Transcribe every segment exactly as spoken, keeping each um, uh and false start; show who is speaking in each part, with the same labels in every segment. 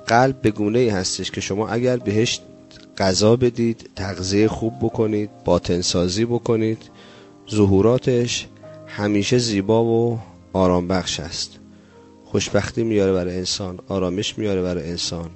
Speaker 1: قلب به گونه‌ای هستش که شما اگر بهش غذا بدید، تغذیه خوب بکنید، باطن سازی بکنید، ظهوراتش همیشه زیبا و آرام بخش است. خوشبختی میاره برای انسان، آرامش میاره برای انسان،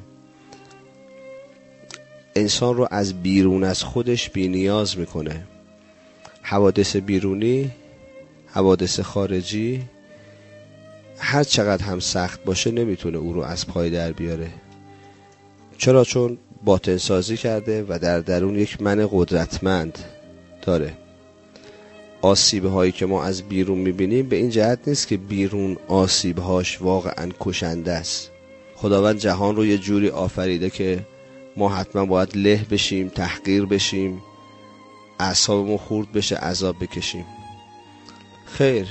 Speaker 1: انسان رو از بیرون از خودش بی نیاز میکنه. حوادث بیرونی، حوادث خارجی هر چقدر هم سخت باشه نمیتونه او رو از پای در بیاره. چرا؟ چون باطن سازی کرده و در درون یک من قدرتمند داره. آسیب هایی که ما از بیرون میبینیم به این جهت نیست که بیرون آسیب هاش واقعا کشنده است. خداوند جهان رو یه جوری آفریده که ما حتما باید له بشیم، تحقیر بشیم، اعصابمون خورد بشه، عذاب بکشیم. خیر،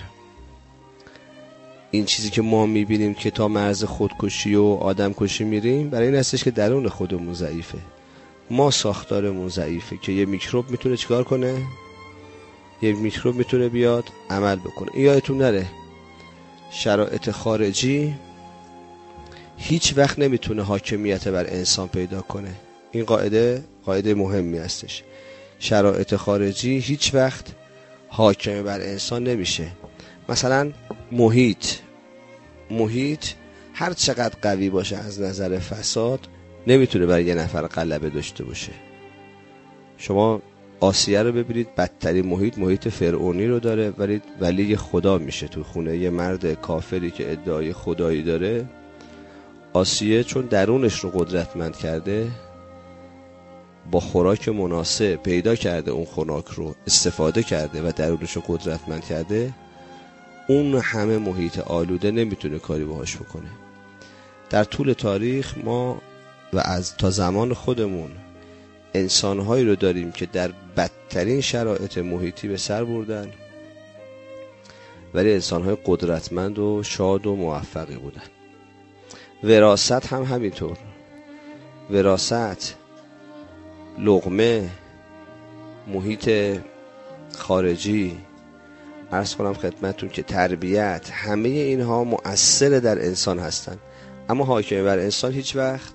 Speaker 1: این چیزی که ما میبینیم که تا مرز خودکشی و آدم کشی میریم برای این هستش که درون خودمون ضعیفه. ما ساختارمون ضعیفه که یه میکروب میتونه چیکار کنه؟ یه میکروب میتونه بیاد عمل بکنه. این یادتون نره شرایط خارجی هیچ وقت نمیتونه حاکمیت بر انسان پیدا کنه. این قاعده قاعده مهمی هستش. شرایط خارجی هیچ وقت حاکم بر انسان نمیشه. مثلا محیط محیط هر چقدر قوی باشه از نظر فساد نمیتونه برای یه نفر غلبه داشته باشه. شما آسیه رو ببینید، بدترین محیط محیط فرعونی رو داره، ولی ولی خدا میشه تو خونه یه مرد کافری که ادعای خدایی داره. آسیه چون درونش رو قدرتمند کرده، با خوراک مناسب پیدا کرده، اون خوراک رو استفاده کرده و درونش رو قدرتمند کرده، اون همه محیط آلوده نمیتونه کاری باهاش بکنه. در طول تاریخ ما و از تا زمان خودمون انسانهایی رو داریم که در بدترین شرایط محیطی به سر بردن، ولی انسانهای قدرتمند و شاد و موفقی بودن. وراثت هم همینطور. وراثت، لقمه، محیط خارجی، عرض کنم خدمتون که تربیت، همه اینها مؤثر در انسان هستن، اما حاکم بر انسان هیچ وقت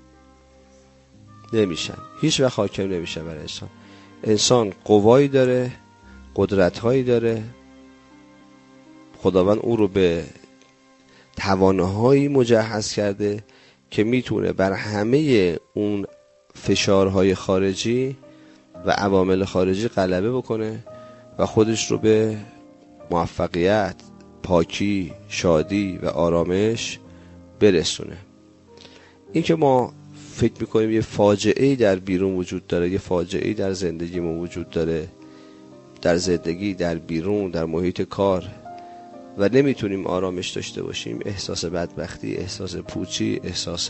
Speaker 1: نمیشن. هیچ وقت حاکم نمیشن بر انسان. انسان قوایی داره، قدرت‌هایی داره، خداوند او رو به توانایی مجهز کرده که میتونه بر همه اون فشارهای خارجی و عوامل خارجی غلبه بکنه و خودش رو به موفقیت، پاکی، شادی و آرامش برسونه. این که ما فکر میکنیم یه فاجعه‌ای در بیرون وجود داره، یه فاجعه‌ای در زندگیمون وجود داره، در زندگی، در بیرون، در محیط کار، و نمیتونیم آرامش داشته باشیم، احساس بدبختی، احساس پوچی، احساس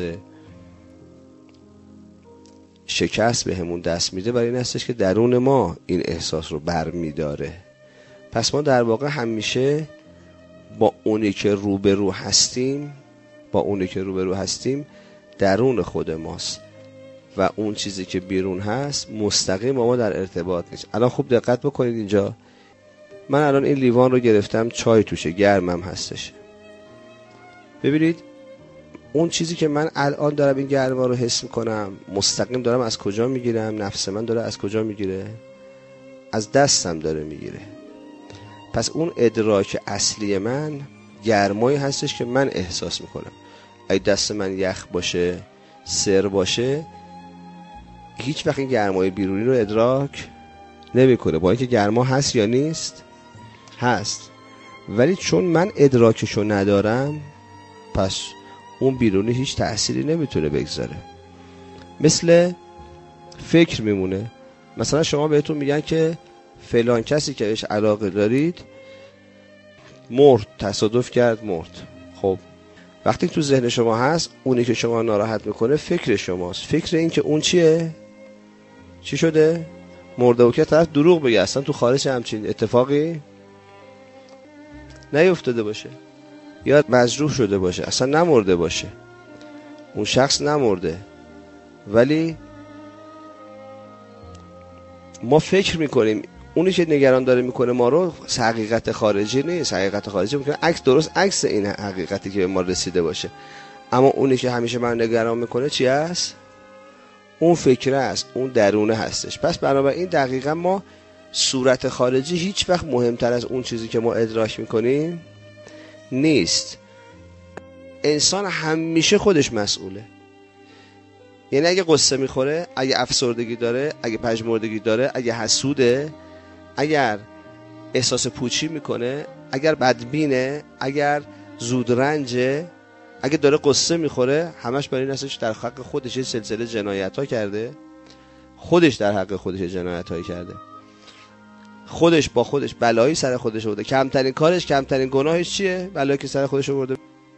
Speaker 1: شکست به همون دست میده، برای این هستش که درون ما این احساس رو بر میداره. پس ما در واقع همیشه با اونی که روبرو هستیم با اونی که روبرو هستیم درون خود ماست و اون چیزی که بیرون هست مستقیم با ما در ارتباط نیست. الان خوب دقت بکنید اینجا. من الان این لیوان رو گرفتم، چای توشه، گرمم هستش. ببینید اون چیزی که من الان دارم این گرما رو حس میکنم، مستقیم دارم از کجا میگیرم؟ نفس من داره از کجا میگیره؟ از دستم داره میگیره. پس اون ادراک اصلی من گرمایی هستش که من احساس میکنم. اگه دست من یخ باشه، سر باشه، هیچ وقت این گرمای بیرونی رو ادراک نمیکنه. با اینکه گرما هست یا نیست؟ هست. ولی چون من ادراکشو ندارم، پس اون بیرونی هیچ تأثیری نمیتونه بگذاره. مثل فکر میمونه. مثلا شما بهتون میگن که فلان کسی که بهش علاقه دارید مرد، تصادف کرد، مرد. خب وقتی تو ذهن شما هست، اونی که شما ناراحت میکنه فکر شماست. فکر این که اون چیه؟ چی شده؟ مرده. و که طرف دروغ بگه، اصلا تو خارج همچین اتفاقی نیفتاده باشه، یا مجروح شده باشه، اصلا نمرده باشه، اون شخص نمرده، ولی ما فکر میکنیم اونی که نگران داره میکنه ما رو حقیقت خارجی نیست. حقیقت خارجی میکنه عکس، درست عکس این حقیقتی که به ما رسیده باشه، اما اونی که همیشه من نگران میکنه چی است؟ اون فکره است، اون درونه هستش. پس بنابراین دقیقا ما صورت خارجی هیچ وقت مهمتر از اون چیزی که ما ادراک میکنیم نیست. انسان همیشه خودش مسئوله. یعنی اگه قصه میخوره، اگه افسردگی داره، اگه پژمردگی داره، اگه حسوده، اگر احساس پوچی میکنه، اگر بدبینه، اگر زودرنجه، اگه داره قصه میخوره، همش برای این هستش در حق خودش یه سلسله جنایت ها کرده، خودش در حق خودش جنایت هایی کرده، خودش با خودش بلایی سر خودش آورده. کمترین کارش، کمترین گناهش چیه؟ بلایی که سر خودش آورده.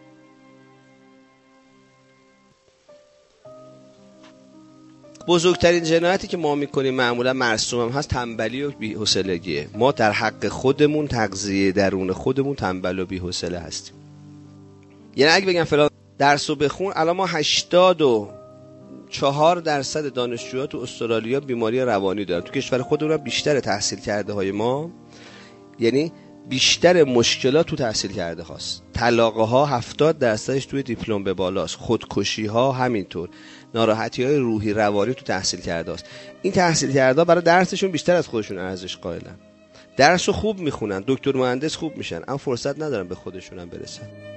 Speaker 1: بزرگترین جنایتی که ما میکنیم معمولا مرسوم هم هست، تنبلی و بی‌حوصلگیه. ما در حق خودمون، تغذیه درون خودمون تنبل و بی‌حوصله هستیم. یعنی اگه بگم فلان درسو بخون، الان ما هشتاد و چهار درصد دانشجوها تو استرالیا بیماری روانی دارن. تو کشور خودمون بیشتر تحصیل کرده های ما، یعنی بیشتر مشکلات تو تحصیل کرده هاست. طلاق ها هفتاد درصدش توی دیپلم به بالاست. خودکشی ها همینطور. ناراحتی های روحی روانی تو تحصیل کرده هاست. این تحصیل کرده برای درسشون بیشتر از خودشون ارزش قائلن. درسو خوب میخونن، دکتر مهندس خوب میشن، اما فرصت ندارن به خودشون هم برسن.